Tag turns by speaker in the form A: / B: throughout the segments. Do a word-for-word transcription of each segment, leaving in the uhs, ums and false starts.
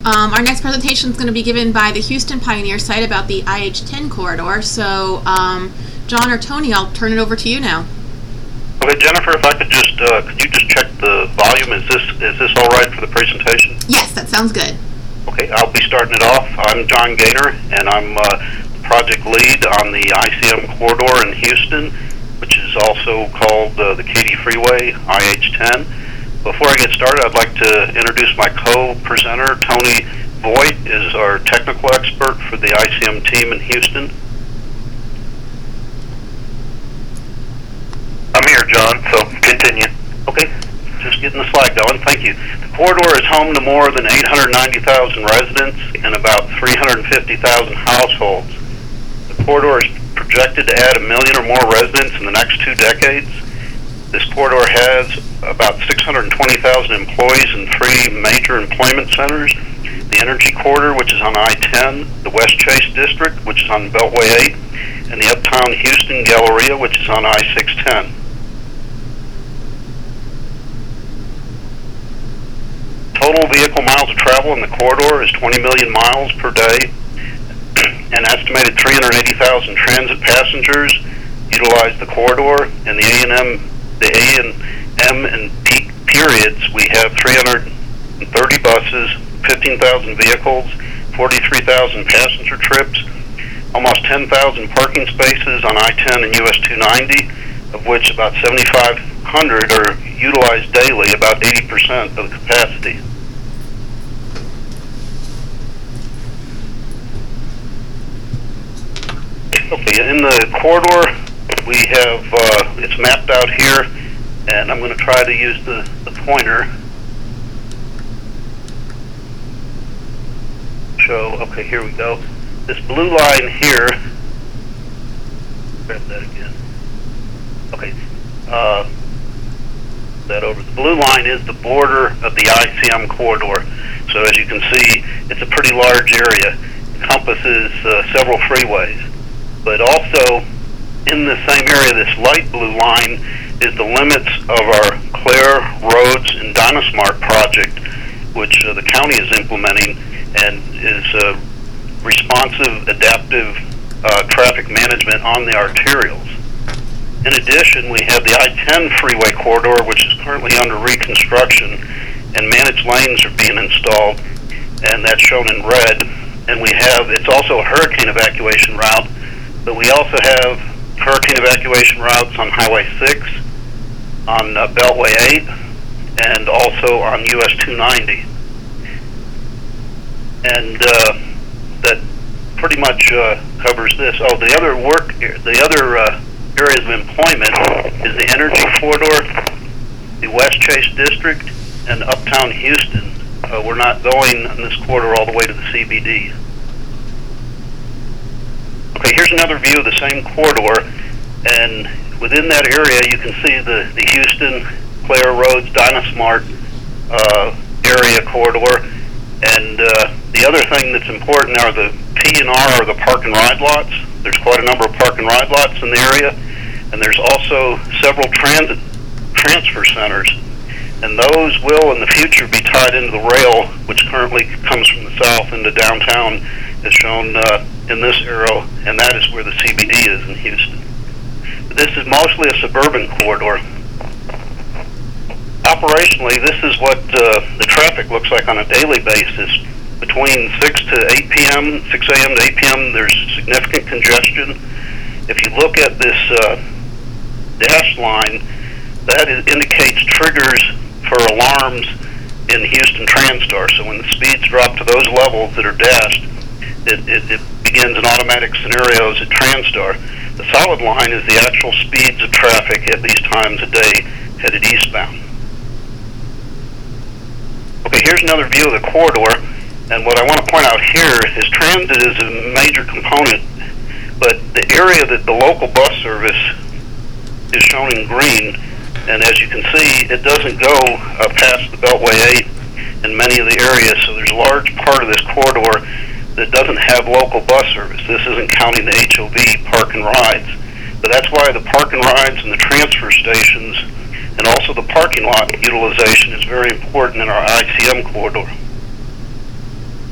A: Um, our next presentation is going to be given by the Houston Pioneer site about the I H ten corridor. So, um, John or Tony, I'll turn it over to you now.
B: Okay, Jennifer, if I could just, uh, could you just check the volume? Is this is this all right for the presentation?
A: Yes, that sounds good.
B: Okay, I'll be starting it off. I'm John Gaynor, and I'm uh, the project lead on the I C M corridor in Houston, which is also called uh, the Katy Freeway, I H ten. Before I get started, I'd like to introduce my co-presenter. Tony Voigt is our technical expert for the I C M team in Houston.
C: I'm here, John, so continue.
B: Okay, just getting the slide going. Thank you. The corridor is home to more than eight hundred ninety thousand residents and about three hundred fifty thousand households. The corridor is projected to add a million or more residents in the next two decades. This corridor has about six hundred twenty thousand employees in three major employment centers: the Energy Corridor, which is on I ten, the West Chase District, which is on Beltway eight, and the Uptown Houston Galleria, which is on I six ten. Total vehicle miles of travel in the corridor is twenty million miles per day. An estimated three hundred eighty thousand transit passengers utilize the corridor, and the A and M the A and M and peak periods, we have three hundred thirty buses, fifteen thousand vehicles, forty-three thousand passenger trips, almost ten thousand parking spaces on I ten and U S two ninety, of which about seventy-five hundred are utilized daily, about eighty percent of the capacity. Okay, in the corridor, we have, uh, it's mapped out here, and I'm going to try to use the, the pointer. Show, okay, here we go. This blue line here, grab that again. Okay, uh, that over. The blue line is the border of the I C M corridor. So as you can see, it's a pretty large area. It encompasses uh, several freeways. But also, in the same area, this light blue line is the limits of our Clare, Rhodes, and Dynasmart project, which uh, the county is implementing and is uh, responsive, adaptive uh, traffic management on the arterials. In addition, we have the I ten freeway corridor, which is currently under reconstruction, and managed lanes are being installed, and that's shown in red. And we have, it's also a hurricane evacuation route, but we also have hurricane evacuation routes on Highway six, on uh, Beltway eight, and also on U S two ninety. And uh, that pretty much uh, covers this. Oh, the other work, the other uh, areas of employment is the Energy Corridor, the West Chase District, and Uptown Houston. Uh, we're not going in this corridor all the way to the C B D. Okay, here's another view of the same corridor, and within that area you can see the, the Houston, Clare, Rhodes, Dynasmart uh, area corridor. And uh, the other thing that's important are the P and R, or the park and ride lots. There's quite a number of park and ride lots in the area, and there's also several transit transfer centers. And those will in the future be tied into the rail, which currently comes from the south into downtown, as shown uh, in this arrow, and that is where the C B D is in Houston. This is mostly a suburban corridor. Operationally, this is what uh, the traffic looks like on a daily basis. Between six to eight p m, six a m to eight p m, there's significant congestion. If you look at this uh, dash line, that is, indicates triggers for alarms in Houston Transtar. So when the speeds drop to those levels that are dashed, it, it, it begins an automatic scenarios at Transtar. The solid line is the actual speeds of traffic at these times a day headed eastbound. Okay, here's another view of the corridor, and what I want to point out here is transit is a major component, but the area that the local bus service is shown in green, and as you can see, it doesn't go uh, past the Beltway eight in many of the areas, so there's a large part of this corridor that doesn't have local bus service. This isn't counting the H O V park and rides, but that's why the park and rides and the transfer stations and also the parking lot utilization is very important in our I C M corridor.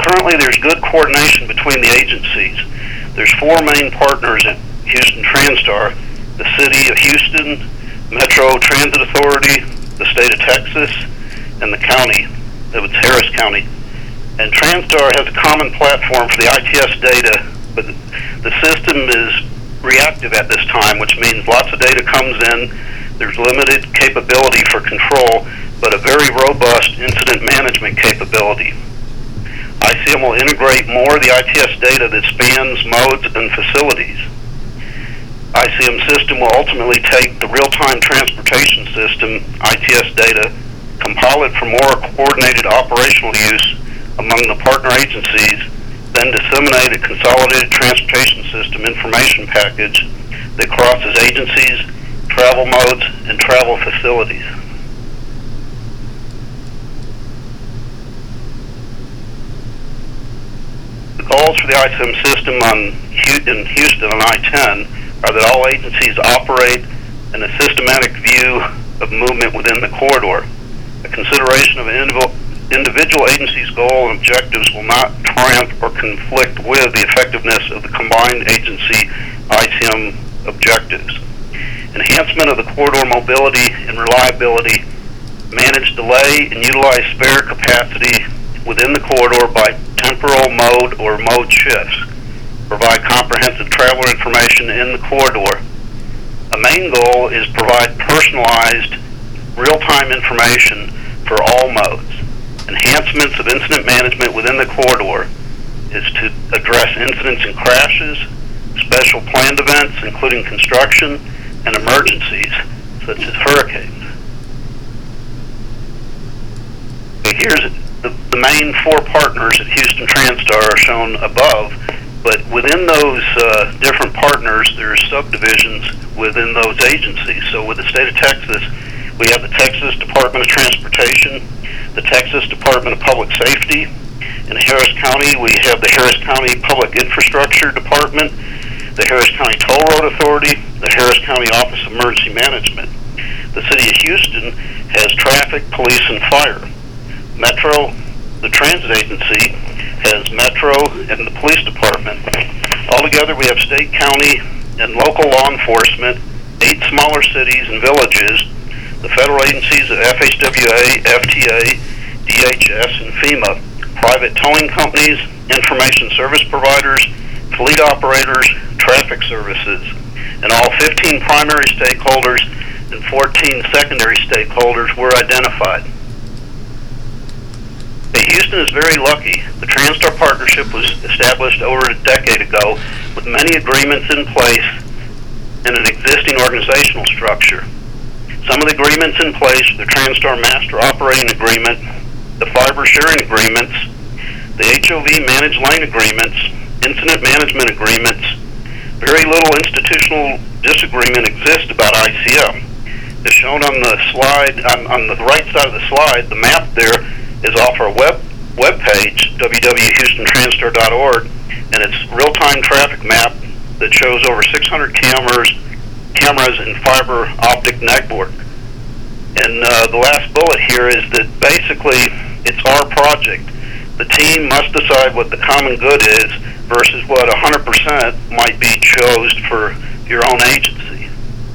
B: currently there's good coordination between the agencies. There's four main partners at Houston Transtar: the City of Houston, Metro Transit Authority, the State of Texas, and the county. It's Harris County. And Transtar has a common platform for the I T S data, but the system is reactive at this time, which means lots of data comes in. There's limited capability for control, but a very robust incident management capability. I C M will integrate more of the I T S data that spans modes and facilities. I C M system will ultimately take the real-time transportation system I T S data, compile it for more coordinated operational use among the partner agencies, then disseminate a consolidated transportation system information package that crosses agencies, travel modes, and travel facilities. The goals for the I C M system on in Houston on I ten are that all agencies operate in a systematic view of movement within the corridor. A consideration of an individual individual agencies' goal and objectives will not triumph or conflict with the effectiveness of the combined agency I C M objectives. Enhancement of the corridor mobility and reliability, manage delay and utilize spare capacity within the corridor by temporal mode or mode shifts, provide comprehensive traveler information in the corridor. A main goal is provide personalized real-time information for all modes. Enhancements of incident management within the corridor is to address incidents and crashes, special planned events, including construction, and emergencies, such as hurricanes. Okay, here's the, the main four partners at Houston Transtar are shown above, but within those uh, different partners, there's subdivisions within those agencies. So with the state of Texas, we have the Texas Department of Transportation, the Texas Department of Public Safety. In Harris County, we have the Harris County Public Infrastructure Department, the Harris County Toll Road Authority, the Harris County Office of Emergency Management. The City of Houston has traffic, police, and fire. Metro, the transit agency, has Metro and the police department. Altogether, we have state, county, and local law enforcement, eight smaller cities and villages, the federal agencies of F H W A, F T A, D H S, and FEMA, private towing companies, information service providers, fleet operators, traffic services, and all fifteen primary stakeholders and fourteen secondary stakeholders were identified. Okay, Houston is very lucky. The Transtar partnership was established over a decade ago with many agreements in place in an existing organizational structure. Some of the agreements in place are the Transtar Master Operating Agreement, the Fiber Sharing Agreements, the H O V Managed Lane Agreements, Incident Management Agreements. Very little institutional disagreement exists about I C M. As shown on the slide, on, on the right side of the slide, the map there is off our web web page, w w w dot houston transtar dot org, and it's real-time traffic map that shows over six hundred cameras cameras and fiber optic network. And uh, the last bullet here is that basically it's our project. The team must decide what the common good is versus what one hundred percent might be chose for your own agency.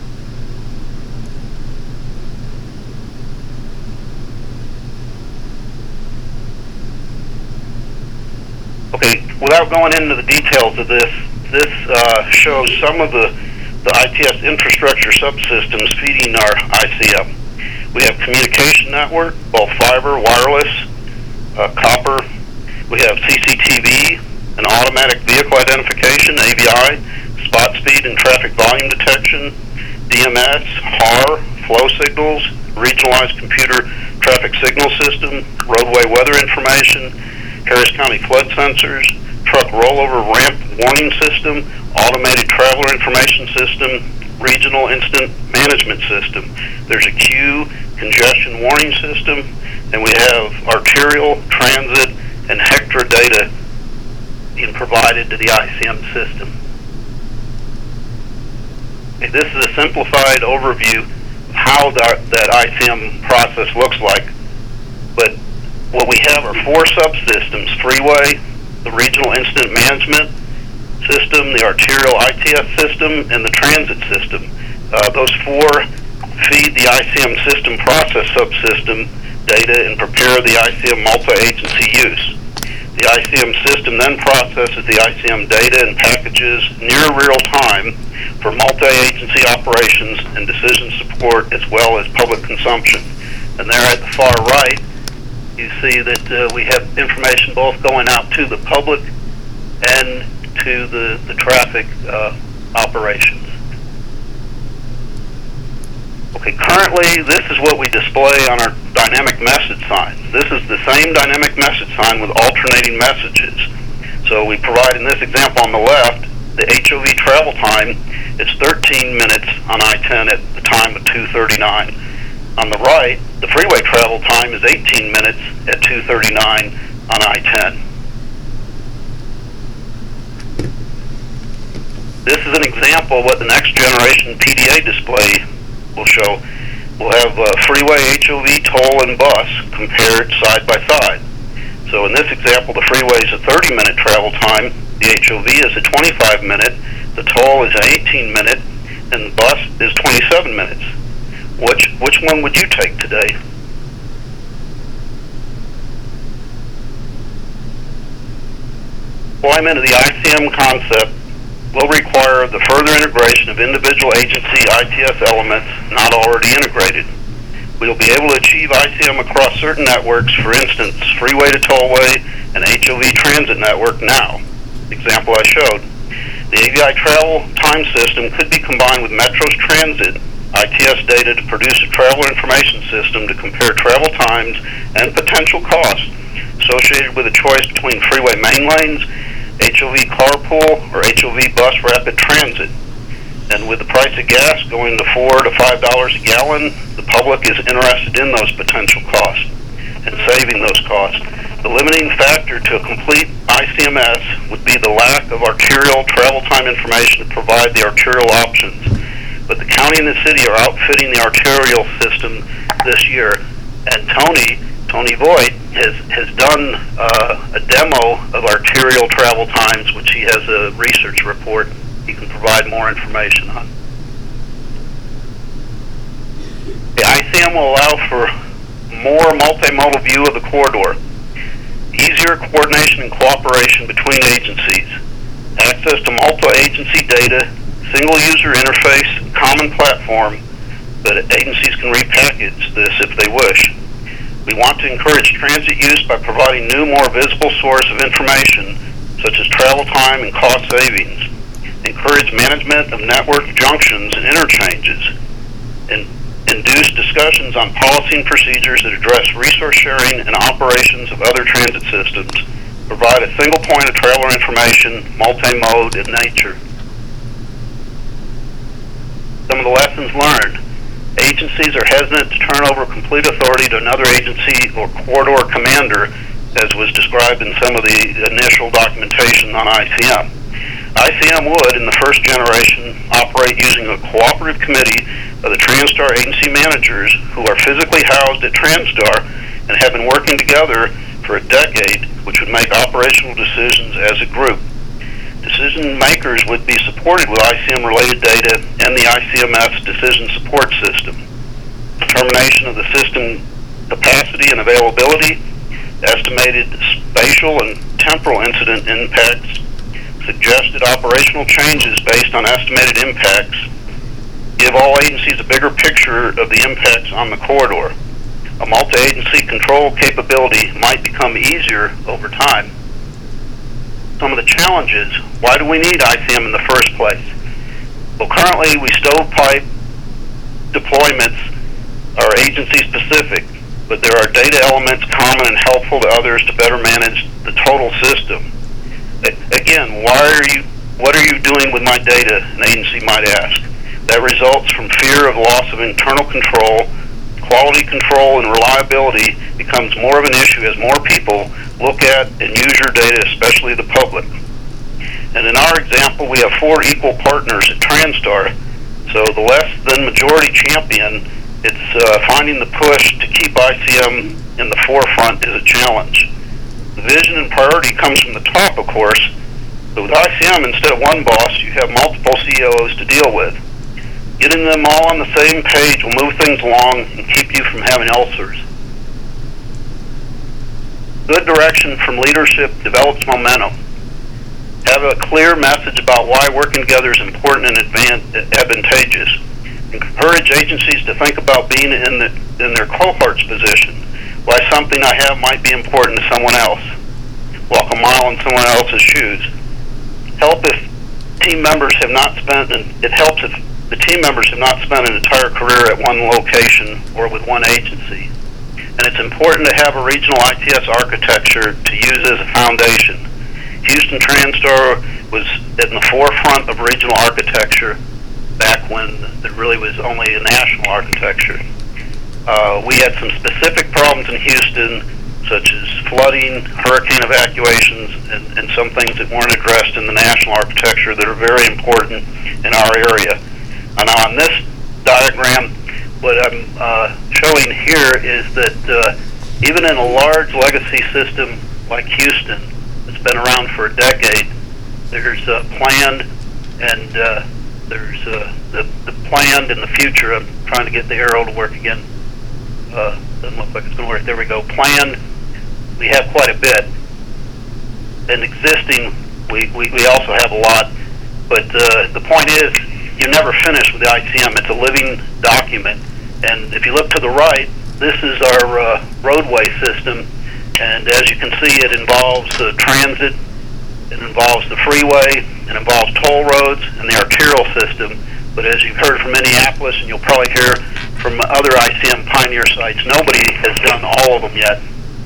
B: Okay, without going into the details of this, this uh, shows some of the the I T S infrastructure subsystems feeding our I C M. We have communication network, both fiber, wireless, uh, copper. We have C C T V, and automatic vehicle identification, A V I, spot speed and traffic volume detection, D M S, H A R, flow signals, regionalized computer traffic signal system, roadway weather information, Harris County flood sensors, truck rollover ramp warning system, automated traveler information system, regional incident management system. There's a queue congestion warning system, and we have arterial, transit, and Hectra data being provided to the I C M system. Okay, this is a simplified overview of how that, that I C M process looks like, but what we have are four subsystems: freeway, the regional incident management system, the arterial I T S system, and the transit system. Uh, those four feed the I C M system process subsystem data and prepare the I C M multi-agency use. The I C M system then processes the I C M data and packages near real time for multi-agency operations and decision support, as well as public consumption. And there at the far right, you see that uh, we have information both going out to the public and to the, the traffic uh, operations. Okay, currently this is what we display on our dynamic message signs. This is the same dynamic message sign with alternating messages. So we provide, in this example on the left, the H O V travel time is thirteen minutes on I ten at the time of two thirty-nine. On the right, the freeway travel time is eighteen minutes at two thirty-nine on I ten. This is an example of what the next generation P D A display will show. We'll have uh, freeway, H O V, toll, and bus compared side by side. So in this example, the freeway is a thirty minute travel time, the H O V is a twenty-five minute, the toll is an eighteen minute, and the bus is twenty-seven minutes. Which, which one would you take today? Deployment of the I C M concept will require the further integration of individual agency I T S elements not already integrated. We will be able to achieve I C M across certain networks, for instance, freeway to tollway and H O V transit network now. Example I showed. The A V I travel time system could be combined with Metro's transit I T S data to produce a traveler information system to compare travel times and potential costs associated with a choice between freeway main lanes, H O V carpool, or H O V bus rapid transit. And with the price of gas going to four to five dollars a gallon, the public is interested in those potential costs and saving those costs. The limiting factor to a complete I C M S would be the lack of arterial travel time information to provide the arterial options. But the county and the city are outfitting the arterial system this year, and Tony, Tony Voigt, has, has done uh, a demo of arterial travel times, which he has a research report he can provide more information on. The I C M will allow for more multimodal view of the corridor, easier coordination and cooperation between agencies, access to multi-agency data, single user interface, common platform, but agencies can repackage this if they wish. We want to encourage transit use by providing new, more visible source of information, such as travel time and cost savings. Encourage management of network junctions and interchanges. And induce discussions on policy and procedures that address resource sharing and operations of other transit systems. Provide a single point of traveler information, multi-mode in nature. Some of the lessons learned. Agencies are hesitant to turn over complete authority to another agency or corridor commander, as was described in some of the initial documentation on I C M. I C M would, in the first generation, operate using a cooperative committee of the TransStar agency managers who are physically housed at TransStar and have been working together for a decade, which would make operational decisions as a group. Decision makers would be supported with I C M-related data and the I C M S decision support system. Determination of the system capacity and availability, estimated spatial and temporal incident impacts, suggested operational changes based on estimated impacts, give all agencies a bigger picture of the impacts on the corridor. A multi-agency control capability might become easier over time. Some of the challenges. Why do we need I C M in the first place? Well, currently we stovepipe deployments are agency specific, but there are data elements common and helpful to others to better manage the total system. Again, why are you, what are you doing with my data, an agency might ask. That results from fear of loss of internal control. Quality control and reliability becomes more of an issue as more people look at and use your data, especially the public. And in our example, we have four equal partners at TransStar, so the less than majority champion, it's uh, finding the push to keep I C M in the forefront is a challenge. The vision and priority comes from the top, of course, but with I C M, instead of one boss, you have multiple C E Os to deal with. Getting them all on the same page will move things along and keep you from having ulcers. Good direction from leadership develops momentum. Have a clear message about why working together is important and advan- advantageous. Encourage agencies to think about being in, the, in their cohort's position, why something I have might be important to someone else. Walk a mile in someone else's shoes. Help if team members have not spent, and it helps if the team members have not spent an entire career at one location or with one agency. And it's important to have a regional I T S architecture to use as a foundation. Houston Transtar was in the forefront of regional architecture back when there really was only a national architecture. Uh, we had some specific problems in Houston, such as flooding, hurricane evacuations, and, and some things that weren't addressed in the national architecture that are very important in our area. And on this diagram, what I'm uh, showing here is that uh, even in a large legacy system like Houston, that's been around for a decade, there's uh, planned and uh, there's uh, the, the planned in the future. I'm trying to get the arrow to work again. Uh, doesn't look like it's going to work. There we go. Planned, we have quite a bit. And existing, we, we, we also have a lot. But uh, the point is, you never finish with the I C M. It's a living document. And if you look to the right, this is our uh, roadway system. And as you can see, it involves uh, transit, it involves the freeway, it involves toll roads, and the arterial system. But as you've heard from Minneapolis, and you'll probably hear from other I C M pioneer sites, nobody has done all of them yet.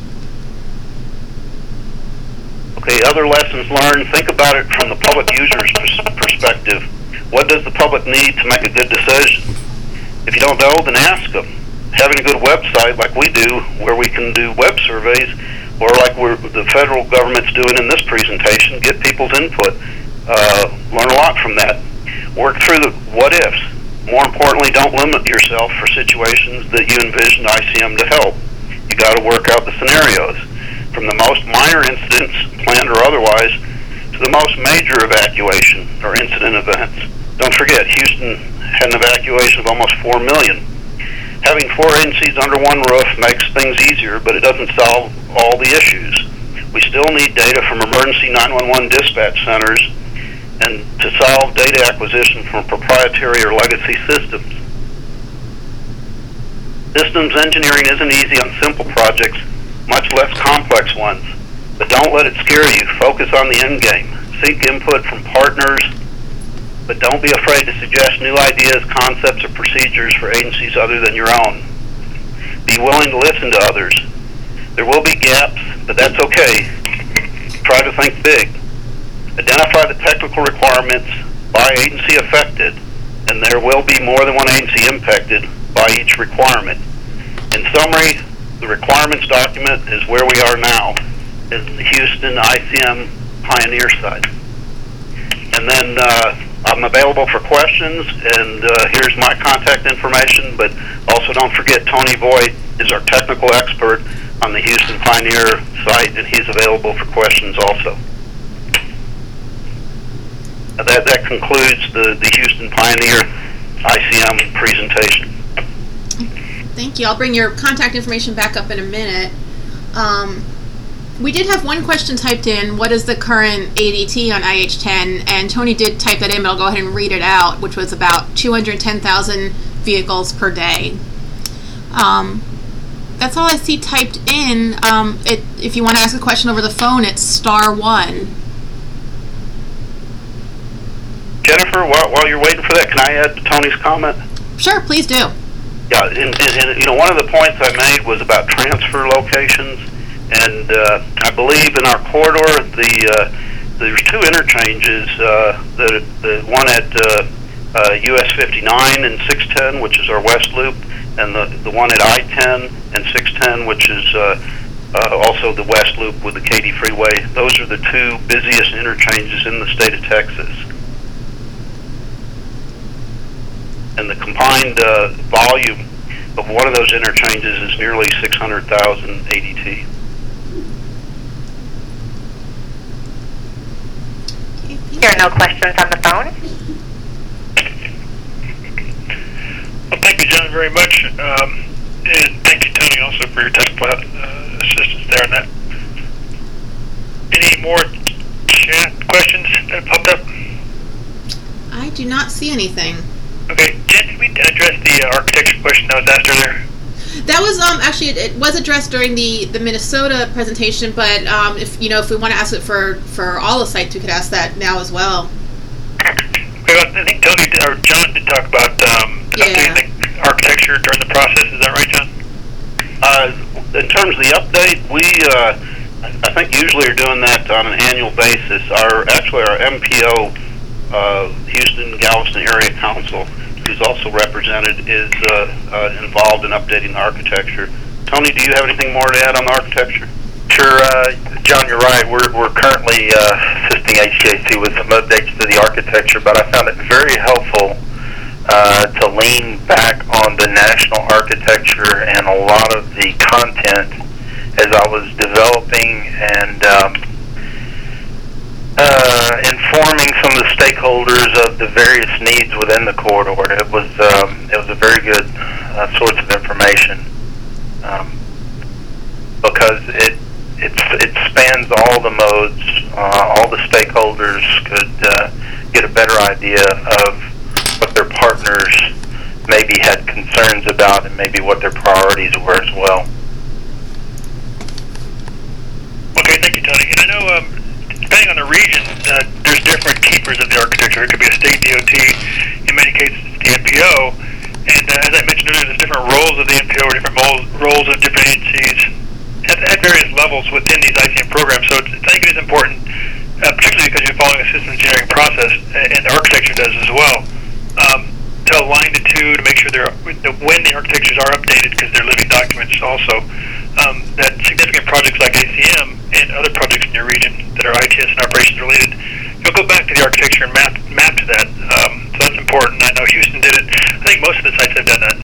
B: Okay, other lessons learned. Think about it from the public user's perspective. What does the public need to make a good decision? If you don't know, then ask them. Having a good website like we do, where we can do web surveys, or like we're, the federal government's doing in this presentation, get people's input. Uh, learn a lot from that. Work through the what-ifs. More importantly, don't limit yourself for situations that you envision I C M to help. You got to work out the scenarios, from the most minor incidents, planned or otherwise, to the most major evacuation or incident events. Don't forget, Houston had an evacuation of almost four million. Having four agencies under one roof makes things easier, but it doesn't solve all the issues. We still need data from emergency nine one one dispatch centers and to solve data acquisition from proprietary or legacy systems. Systems engineering isn't easy on simple projects, much less complex ones. But don't let it scare you. Focus on the end game. Seek input from partners, but don't be afraid to suggest new ideas, concepts, or procedures for agencies other than your own. Be willing to listen to others. There will be gaps, but that's okay. Try to think big. Identify the technical requirements by agency affected, and there will be more than one agency impacted by each requirement. In summary, the requirements document is where we are now, in the Houston I C M Pioneer side. And then uh, I'm available for questions, and uh, here's my contact information, but also don't forget Tony Voigt is our technical expert on the Houston Pioneer site, and he's available for questions also. Uh, that, that concludes the, the Houston Pioneer I C M presentation.
A: Thank you. I'll bring your contact information back up in a minute. Um, we did have one question typed in, what is the current A D T on I H ten? And Tony did type that in, but I'll go ahead and read it out, which was about two hundred ten thousand vehicles per day. Um, that's all I see typed in. Um, it, if you want to ask a question over the phone, it's star one.
B: Jennifer, while, while you're waiting for that, can I add to Tony's comment?
A: Sure, please do.
B: Yeah, and, and, and you know, one of the points I made was about transfer locations, and uh, I believe in our corridor, the uh, there's two interchanges. Uh, the the one at uh, uh, U S fifty-nine and six ten, which is our west loop, and the the one at I ten and six ten, which is uh, uh, also the west loop with the Katy Freeway. Those are the two busiest interchanges in the state of Texas. And the combined uh, volume but one of those interchanges is nearly six hundred thousand A D T.
D: There are no questions on the phone.
E: Well, thank you, John, very much. Um, and thank you, Tony, also for your technical uh, assistance there on that. Any more chat questions that popped up?
A: I do not see anything.
E: Okay, Jen, did we address the uh, architecture question that was asked earlier?
A: That was um actually it, it was addressed during the, the Minnesota presentation, but um if you know if we want to ask it for, for all the sites, we could ask that now as well.
E: Okay, well, I think Tony did, or John did talk about um,
A: Yeah.
E: updating the architecture during the process. Is that right, John?
B: Uh, in terms of the update, we uh, I think usually are doing that on an annual basis. Our actually our M P O, uh, Houston Galveston Area Council, who's also represented, is uh, uh, involved in updating the architecture. Tony, do you have anything more to add on the architecture?
C: Sure, uh, John, you're right. We're, we're currently uh, assisting H C A C with some updates to the architecture, but I found it very helpful uh, to lean back on the national architecture and a lot of the content as I was developing and um, uh, informing some of the stakeholders of the various needs within the corridor. It was um, it was a very good uh, source of information um, because it it it spans all the modes. Uh, all the stakeholders could uh, get a better idea of what their partners maybe had concerns about and maybe what their priorities were as well.
E: Okay, thank you, Tony. And I know, um, depending on the region, uh, there's different keepers of the architecture. It could be a state D O T, in many cases it's the M P O, and uh, as I mentioned earlier, there's different roles of the M P O, or different roles, roles of different agencies at, at various levels within these I C M programs. So it's, I think it is important, uh, particularly because you're following a systems engineering process, and the architecture does as well, um, to align the two, to make sure they're, when the architectures are updated, because they're living documents also, um, that significant projects like A C M and other projects in your region that are I T S and operations related, you'll go back to the architecture and map map to that. Um, so that's important. I know Houston did it. I think most of the sites have done